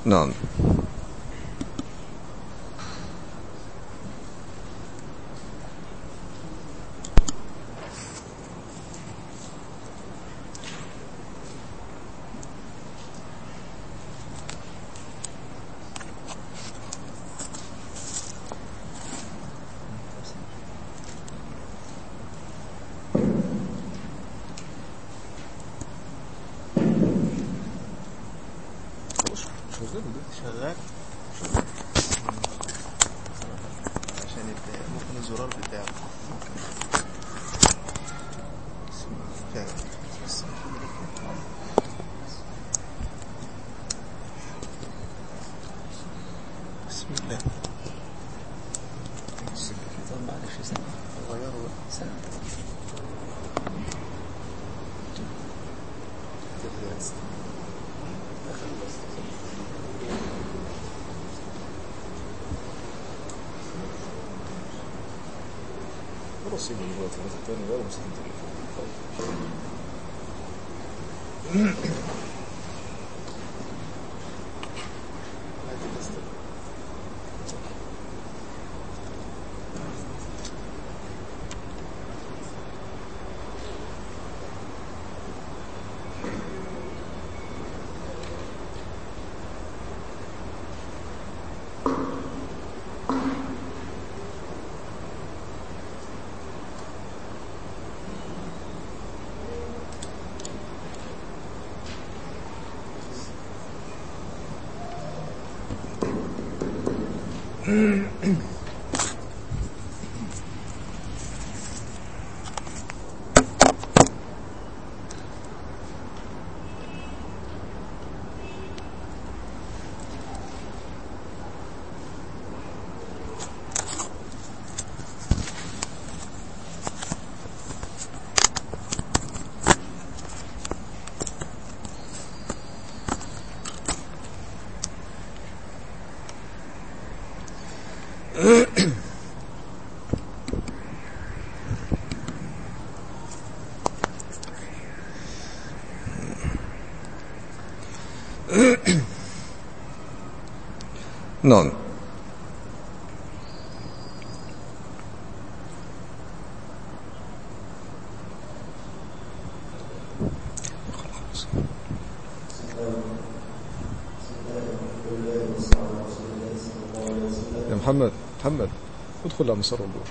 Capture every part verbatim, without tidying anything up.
نعم. شغال عشان ممكن الزرار بتاعه بسم الله. السكة معلش سنة غيروا سنة رصيد الوقت الثاني غير مستمتع. نعم. يا محمد محمد ادخل على مسار النور.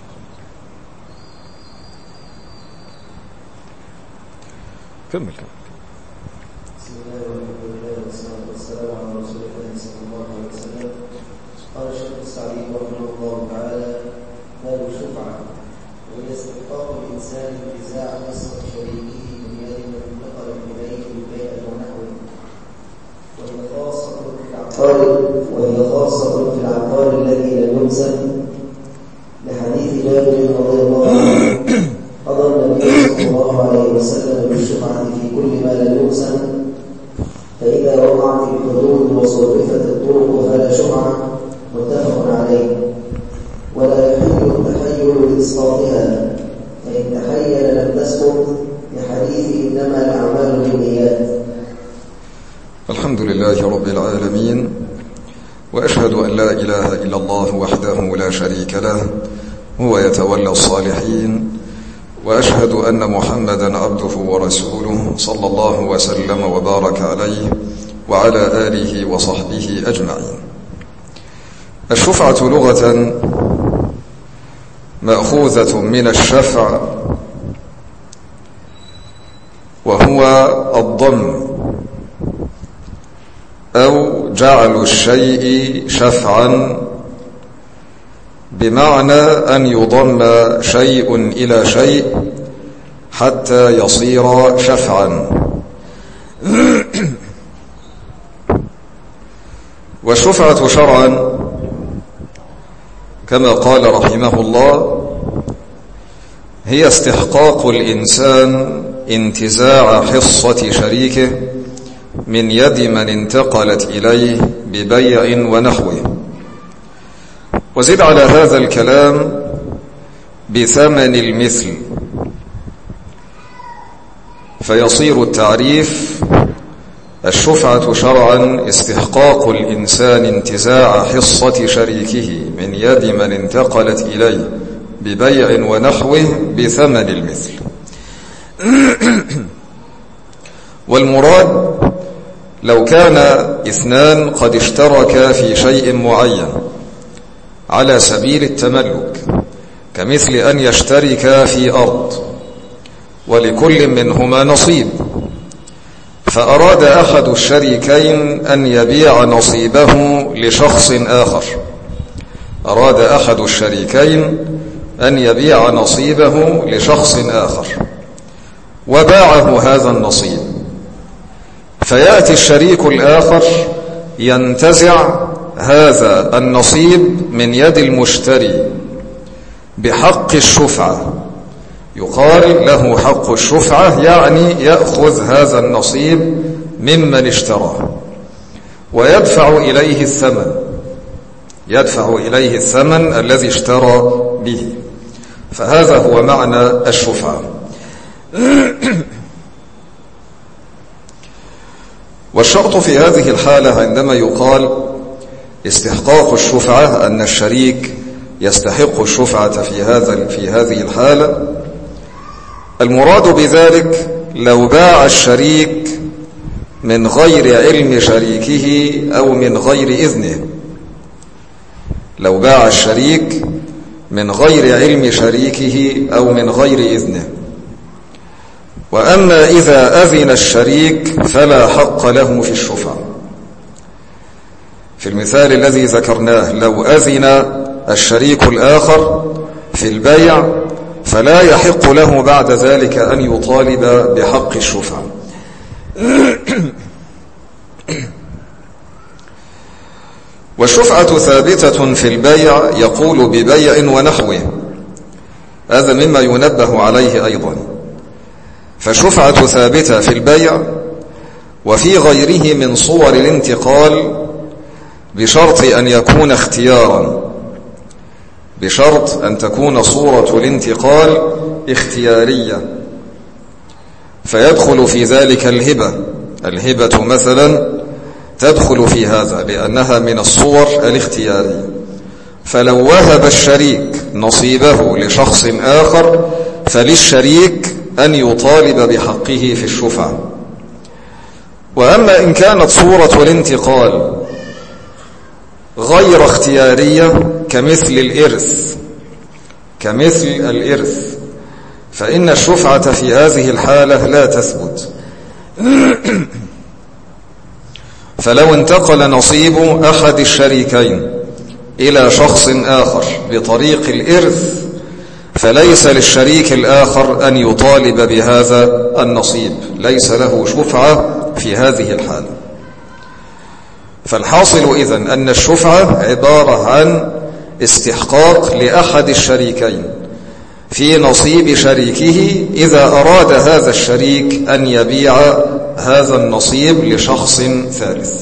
كمل كمل. بسم الله والحمد لله والصلاة والسلام على رسول الله صلى الله عليه وسلم. قال الشيخ السعدي رحمه الله تعالى: باب الشفعة، وهي استحقاق الإنسان انتزاع حصة شريكه من يد من انتقلت إليه بالبيع ونحوه، وهي خاصة في العقار وهي خاصة في العقار الذي لم يمسك، لحديث جابر رضي الله عنه: قضى النبي صلى الله عليه وسلم بالشفعة في كل ما لم يقسم، فإذا وقعت الحدود وصرفت الطرق فلا شفعة، متفق عليه. ولا يحل التحيل لإسقاطها، فإن تحيل لم تسقط، لحديث إنما الأعمال بالنيات. الحمد لله رب العالمين، وأشهد أن لا إله إلا الله وحده لا شريك له، هو يتولى الصالحين، وأشهد أن محمدا عبده ورسوله صلى الله وسلم وبارك عليه وعلى آله وصحبه أجمعين. الشفعة لغة مأخوذة من الشفع، وهو الضم أو جعل الشيء شفعا، بمعنى أن يضم شيء إلى شيء حتى يصير شفعا. والشفعة شرعا كما قال رحمه الله هي استحقاق الإنسان انتزاع حصة شريكه من يد من انتقلت إليه ببيع ونحوه. وزد على هذا الكلام بثمن المثل، فيصير التعريف الشفعة شرعا استحقاق الإنسان انتزاع حصة شريكه من يد من انتقلت إليه ببيع ونحوه بثمن المثل. والمراد لو كان اثنان قد اشتركا في شيء معين على سبيل التملك، كمثل أن يشتركا في أرض ولكل منهما نصيب، فأراد أحد الشريكين أن يبيع نصيبه لشخص آخر أراد أحد الشريكين أن يبيع نصيبه لشخص آخر وباعه هذا النصيب، فيأتي الشريك الآخر ينتزع هذا النصيب من يد المشتري بحق الشفعة، يقال له حق الشفعة، يعني يأخذ هذا النصيب ممن اشتراه ويدفع إليه الثمن يدفع إليه الثمن الذي اشترى به، فهذا هو معنى الشفعة. والشرط في هذه الحالة عندما يقال استحقاق الشفعة أن الشريك يستحق الشفعة في هذا في هذه الحالة، المراد بذلك لو باع الشريك من غير علم شريكه أو من غير إذنه لو باع الشريك من غير علم شريكه أو من غير إذنه. وأما إذا أذن الشريك فلا حق له في الشفعة. في المثال الذي ذكرناه لو أذن الشريك الآخر في البيع فلا يحق له بعد ذلك أن يطالب بحق الشفعة. والشفعة ثابتة في البيع، يقول ببيع ونحوه، هذا مما ينبه عليه أيضا. فالشفعة ثابتة في البيع وفي غيره من صور الانتقال بشرط أن يكون اختيارا بشرط أن تكون صورة الانتقال اختيارية، فيدخل في ذلك الهبة الهبة مثلا تدخل في هذا لأنها من الصور الاختيارية. فلو وهب الشريك نصيبه لشخص آخر فللشريك أن يطالب بحقه في الشفعة. وأما إن كانت صورة الانتقال غير اختيارية كمثل الإرث كمثل الإرث فإن الشفعة في هذه الحالة لا تثبت. فلو انتقل نصيب أحد الشريكين إلى شخص آخر بطريق الإرث فليس للشريك الآخر أن يطالب بهذا النصيب، ليس له شفعة في هذه الحالة. فالحاصل إذن أن الشفعة عبارة عن استحقاق لأحد الشريكين في نصيب شريكه إذا أراد هذا الشريك أن يبيع هذا النصيب لشخص ثالث.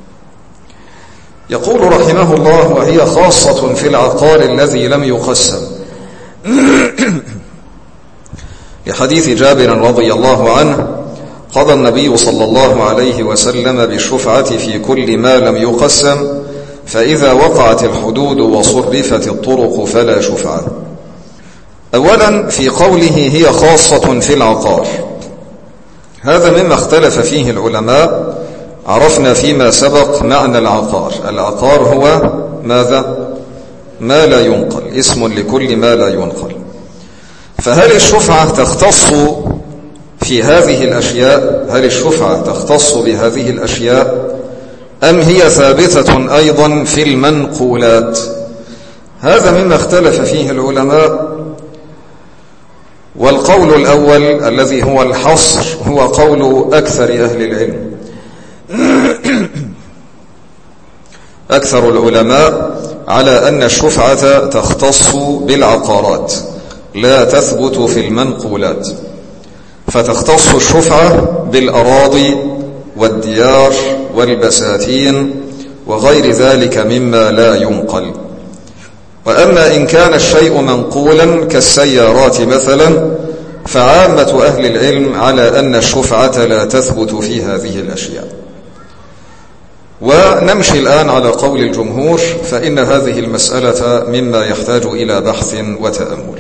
يقول رحمه الله: وهي خاصة في العقار الذي لم يقسم، لحديث جابر رضي الله عنه: قضى النبي صلى الله عليه وسلم بالشفعة في كل ما لم يقسم، فإذا وقعت الحدود وصرفت الطرق فلا شفعة. أولا في قوله هي خاصة في العقار، هذا مما اختلف فيه العلماء. عرفنا فيما سبق معنى العقار. العقار هو ماذا؟ ما لا ينقل، اسم لكل ما لا ينقل. فهل الشفعة تختص في هذه الأشياء؟ هل الشفعة تختص بهذه الأشياء أم هي ثابتة أيضا في المنقولات؟ هذا مما اختلف فيه العلماء. والقول الأول الذي هو الحصر هو قول أكثر أهل العلم. أكثر العلماء على أن الشفعة تختص بالعقارات لا تثبت في المنقولات، فتختص الشفعة بالأراضي والديار والبساتين وغير ذلك مما لا ينقل. وأما إن كان الشيء منقولا كالسيارات مثلا فعامة أهل العلم على أن الشفعة لا تثبت في هذه الأشياء. ونمشي الآن على قول الجمهور، فإن هذه المسألة مما يحتاج إلى بحث وتأمل.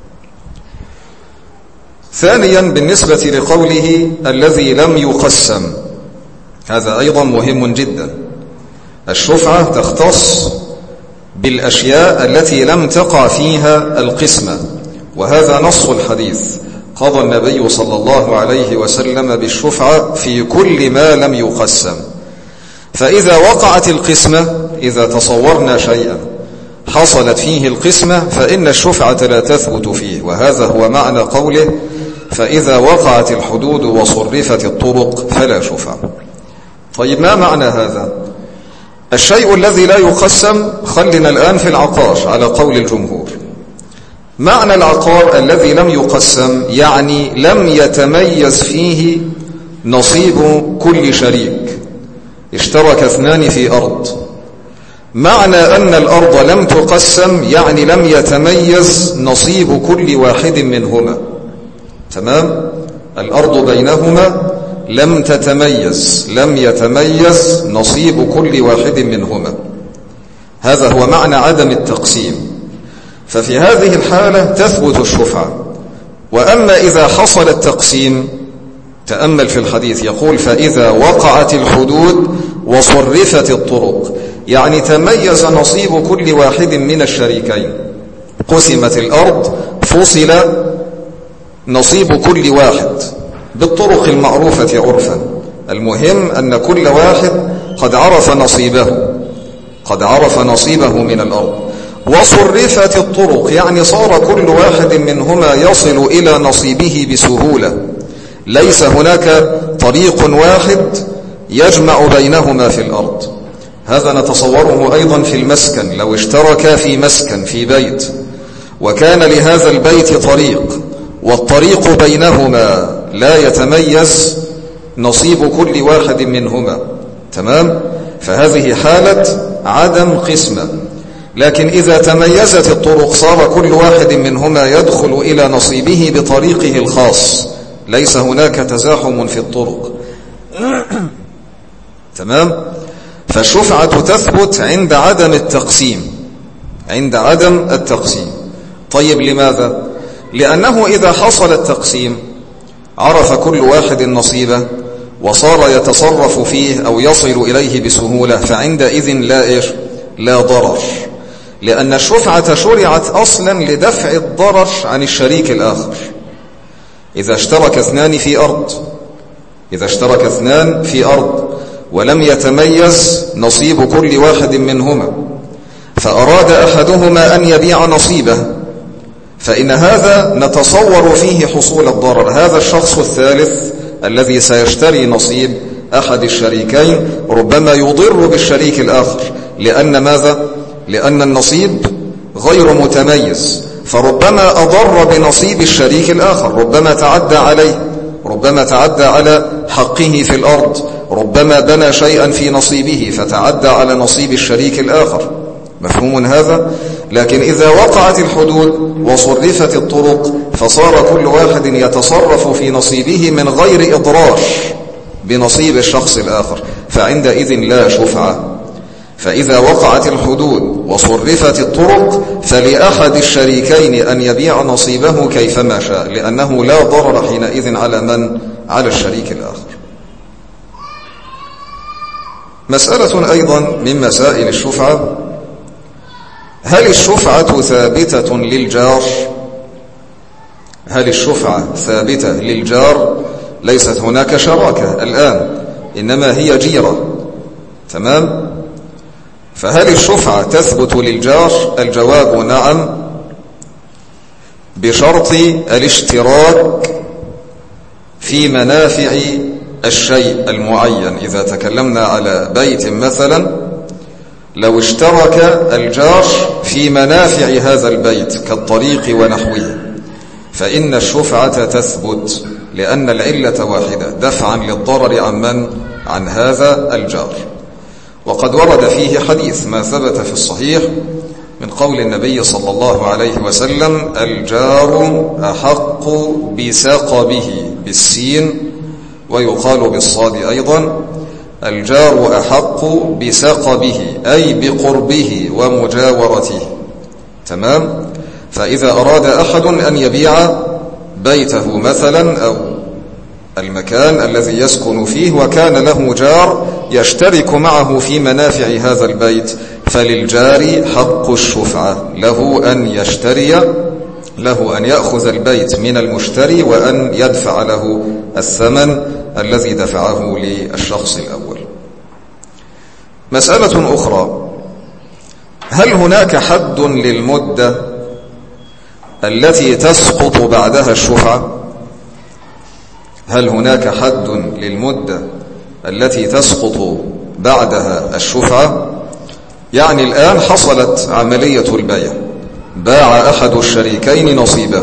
ثانيا بالنسبة لقوله الذي لم يقسم، هذا أيضا مهم جدا. الشفعة تختص بالأشياء التي لم تقع فيها القسمة، وهذا نص الحديث. قضى النبي صلى الله عليه وسلم بالشفعة في كل ما لم يقسم. فإذا وقعت القسمة، إذا تصورنا شيئا حصلت فيه القسمة، فإن الشفعة لا تثبت فيه، وهذا هو معنى قوله فإذا وقعت الحدود وصرفت الطرق فلا شفعة. طيب ما معنى هذا؟ الشيء الذي لا يقسم، خلنا الآن في العقار على قول الجمهور. معنى العقار الذي لم يقسم يعني لم يتميز فيه نصيب كل شريك. اشترك اثنان في أرض، معنى أن الأرض لم تقسم يعني لم يتميز نصيب كل واحد منهما. تمام؟ الأرض بينهما لم تتميز، لم يتميز نصيب كل واحد منهما. هذا هو معنى عدم التقسيم. ففي هذه الحالة تثبت الشفعة. وأما إذا حصل التقسيم، تأمل في الحديث يقول فإذا وقعت الحدود وصرفت الطرق، يعني تميز نصيب كل واحد من الشريكين. قسمت الأرض، فصل نصيب كل واحد بالطرق المعروفة عرفا. المهم أن كل واحد قد عرف نصيبه، قد عرف نصيبه من الأرض. وصرفت الطرق يعني صار كل واحد منهما يصل إلى نصيبه بسهولة، ليس هناك طريق واحد يجمع بينهما في الأرض. هذا نتصوره أيضا في المسكن. لو اشترك في مسكن في بيت، وكان لهذا البيت طريق، والطريق بينهما لا يتميز نصيب كل واحد منهما، تمام؟ فهذه حالة عدم قسمة. لكن إذا تميزت الطرق صار كل واحد منهما يدخل إلى نصيبه بطريقه الخاص، ليس هناك تزاحم في الطرق. تمام؟ فالشفعة تثبت عند عدم التقسيم، عند عدم التقسيم. طيب لماذا؟ لأنه إذا حصل التقسيم عرف كل واحد نصيبه وصار يتصرف فيه أو يصل إليه بسهولة، فعندئذ لا إيش؟ لا ضرر، لأن الشفعة شرعت أصلا لدفع الضرر عن الشريك الآخر. إذا اشترك اثنان في أرض، إذا اشترك اثنان في أرض ولم يتميز نصيب كل واحد منهما، فأراد أحدهما أن يبيع نصيبه، فإن هذا نتصور فيه حصول الضرر. هذا الشخص الثالث الذي سيشتري نصيب أحد الشريكين ربما يضر بالشريك الآخر، لأن ماذا؟ لأن النصيب غير متميز، فربما أضر بنصيب الشريك الآخر، ربما تعدى عليه، ربما تعدى على حقه في الأرض، ربما بنى شيئا في نصيبه فتعدى على نصيب الشريك الآخر. مفهوم هذا؟ لكن إذا وقعت الحدود وصرفت الطرق فصار كل واحد يتصرف في نصيبه من غير إضرار بنصيب الشخص الآخر، فعندئذ لا شفعة. فإذا وقعت الحدود وصرفت الطرق فلأحد الشريكين أن يبيع نصيبه كيفما شاء، لأنه لا ضرر حينئذ على من؟ على الشريك الآخر. مسألة أيضا من مسائل الشفعة: هل الشفعة ثابتة للجار؟ هل الشفعة ثابتة للجار؟ ليست هناك شراكة الآن، إنما هي جيرة، تمام؟ فهل الشفعة تثبت للجار؟ الجواب نعم، بشرط الاشتراك في منافع الشيء المعين. إذا تكلمنا على بيت مثلا، لو اشترك الجار في منافع هذا البيت كالطريق ونحوه فإن الشفعة تثبت، لأن العلة واحدة، دفعا للضرر عن من؟ عن هذا الجار. وقد ورد فيه حديث ما ثبت في الصحيح من قول النبي صلى الله عليه وسلم: الجار أحق بسقبه، بالسين ويقال بالصاد أيضا، الجار أحق بسقبه أي بقربه ومجاورته. تمام؟ فإذا أراد أحد أن يبيع بيته مثلا أو المكان الذي يسكن فيه وكان له جار يشترك معه في منافع هذا البيت، فللجار حق الشفعة، له أن يشتري، له أن يأخذ البيت من المشتري وأن يدفع له الثمن الذي دفعه للشخص الأول. مسألة أخرى: هل هناك حد للمدة التي تسقط بعدها الشفعة؟ هل هناك حد للمدة التي تسقط بعدها الشفعة؟ يعني الآن حصلت عملية البيع، باع أحد الشريكين نصيبه،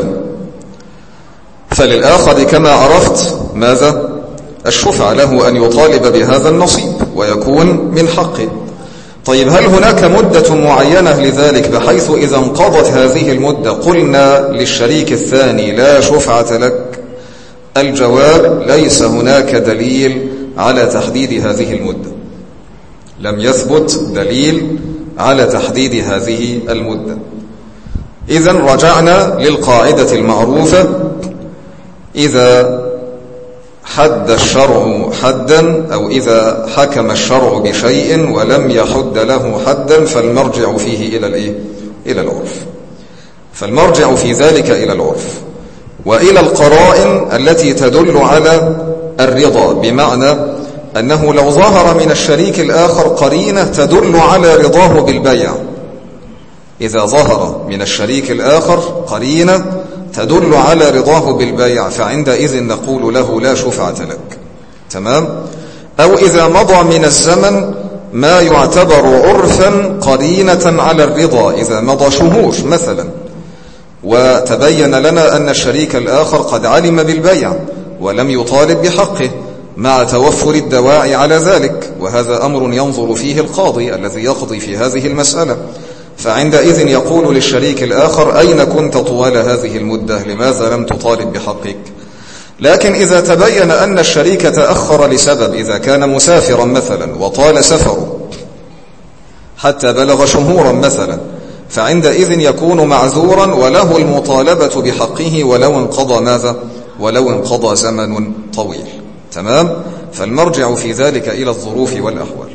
فللآخر كما عرفت ماذا؟ الشفعة، له أن يطالب بهذا النصيب ويكون من حقه. طيب هل هناك مدة معينة لذلك بحيث إذا انقضت هذه المدة قلنا للشريك الثاني لا شفعة لك؟ الجواب: ليس هناك دليل على تحديد هذه المدة، لم يثبت دليل على تحديد هذه المدة. إذن رجعنا للقاعدة المعروفة: إذا حد الشرع حدا أو إذا حكم الشرع بشيء ولم يحد له حدا فالمرجع فيه إلى الإيه؟ إلى العرف، فالمرجع في ذلك إلى العرف وإلى القرائن التي تدل على الرضا، بمعنى أنه لو ظهر من الشريك الآخر قرينة تدل على رضاه بالبيع، إذا ظهر من الشريك الآخر قرينة تدل على رضاه بالبيع فعندئذ نقول له لا شفعة لك. تمام؟ أو إذا مضى من الزمن ما يعتبر عرفا قرينة على الرضا، إذا مضى شهور مثلا وتبين لنا أن الشريك الآخر قد علم بالبيع ولم يطالب بحقه مع توفر الدواعي على ذلك، وهذا أمر ينظر فيه القاضي الذي يقضي في هذه المسألة، فعندئذ يقول للشريك الآخر: أين كنت طوال هذه المدة؟ لماذا لم تطالب بحقك؟ لكن إذا تبين أن الشريك تأخر لسبب، إذا كان مسافرا مثلا وطال سفره حتى بلغ شهورا مثلا، فعندئذ يكون معذورا وله المطالبة بحقه ولو انقضى ماذا؟ ولو انقضى زمن طويل. تمام؟ فالمرجع في ذلك إلى الظروف والأحوال.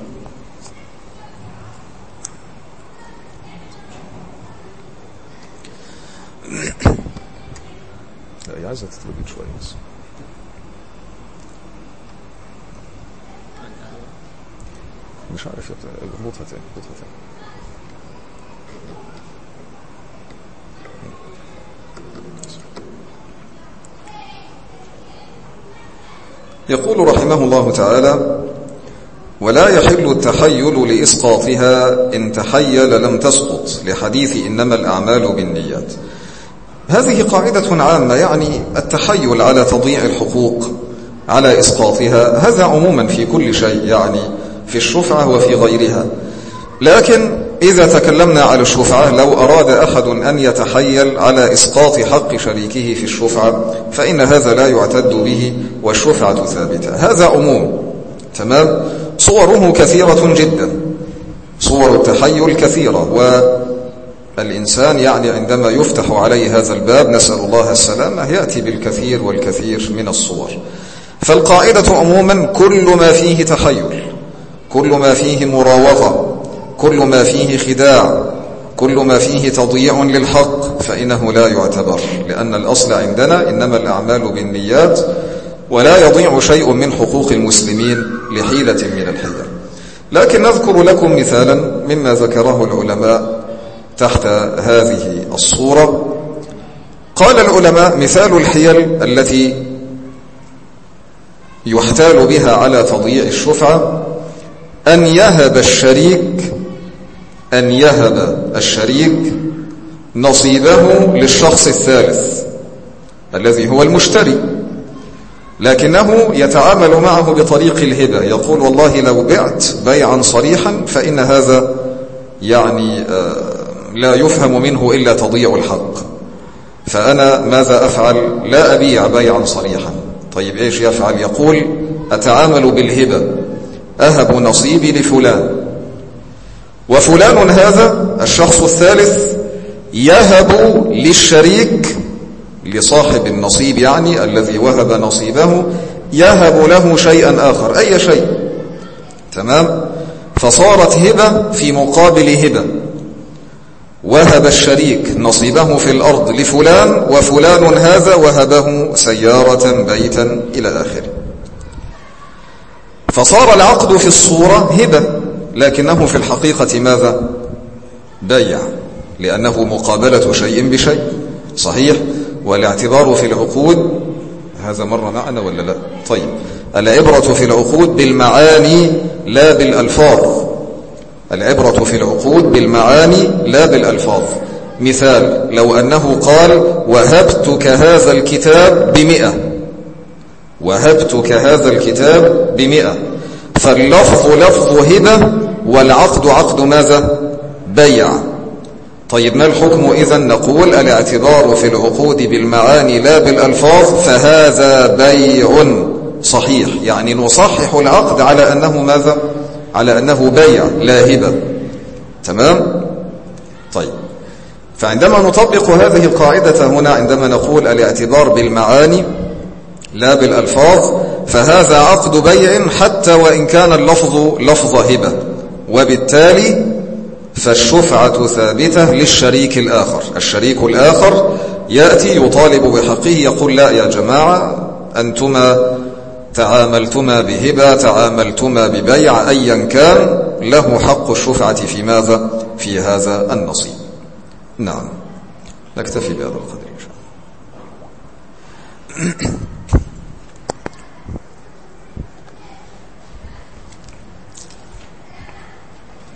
لا عايزة تتربط شوية بس. مش عارف اضبطها تاني اضبطها تاني. يقول رحمه الله تعالى: ولا يحل التحيل لإسقاطها، إن تحيل لم تسقط، لحديث إنما الأعمال بالنيات. هذه قاعدة عامة، يعني التحيل على تضييع الحقوق، على إسقاطها، هذا عموما في كل شيء، يعني في الشفعة وفي غيرها. لكن إذا تكلمنا على الشفعة، لو أراد أحد أن يتحيل على إسقاط حق شريكه في الشفعة فإن هذا لا يعتد به والشفعة ثابتة. هذا عموم. تمام؟ صوره كثيرة جدا، صور التحيل كثيرة، والإنسان يعني عندما يفتح عليه هذا الباب نسأل الله السلامة يأتي بالكثير والكثير من الصور. فالقاعدة عموما: كل ما فيه تحيل، كل ما فيه مراوغة، كل ما فيه خداع، كل ما فيه تضييع للحق فإنه لا يعتبر، لأن الأصل عندنا إنما الأعمال بالنيات، ولا يضيع شيء من حقوق المسلمين لحيلة من الحيل. لكن نذكر لكم مثالا مما ذكره العلماء تحت هذه الصورة. قال العلماء: مثال الحيل التي يحتال بها على تضييع الشفعة أن يهب الشريك أن يهب الشريك نصيبه للشخص الثالث الذي هو المشتري، لكنه يتعامل معه بطريق الهبة، يقول: والله لو بعت بيعا صريحا فإن هذا يعني لا يفهم منه إلا تضييع الحق، فأنا ماذا أفعل؟ لا أبيع بيعا صريحا. طيب إيش يفعل؟ يقول: أتعامل بالهبة، أهب نصيبي لفلان، وفلان هذا الشخص الثالث يهب للشريك لصاحب النصيب يعني الذي وهب نصيبه يهب له شيئا آخر أي شيء. تمام؟ فصارت هبة في مقابل هبة. وهب الشريك نصيبه في الأرض لفلان، وفلان هذا وهبه سيارة بيتا إلى آخره. فصار العقد في الصورة هبة، لكنه في الحقيقة ماذا؟ بيع، لأنه مقابلة شيء بشيء. صحيح؟ والاعتبار في العقود هذا مر معنا ولا لا؟ طيب، العبرة في العقود بالمعاني لا بالألفاظ. العبرة في العقود بالمعاني لا بالألفاظ. مثال، لو أنه قال وهبتك هذا الكتاب بمئة، وهبتك هذا الكتاب بمئة، فاللفظ لفظ هبة والعقد عقد ماذا؟ بيع. طيب، ما الحكم إذن؟ نقول الاعتبار في العقود بالمعاني لا بالألفاظ، فهذا بيع صحيح، يعني نصحح العقد على أنه ماذا؟ على أنه بيع لا هبة. تمام؟ طيب، فعندما نطبق هذه القاعدة هنا عندما نقول الاعتبار بالمعاني لا بالألفاظ، فهذا عقد بيع حتى وإن كان اللفظ لفظ هبة، وبالتالي فالشفعة ثابتة للشريك الآخر. الشريك الآخر يأتي يطالب بحقه، يقول لا يا جماعة، أنتما تعاملتما بهبة، تعاملتما ببيع، أيا كان له حق الشفعة في ماذا؟ في هذا النصيب. نعم، نكتفي بهذا القدر إن شاء الله.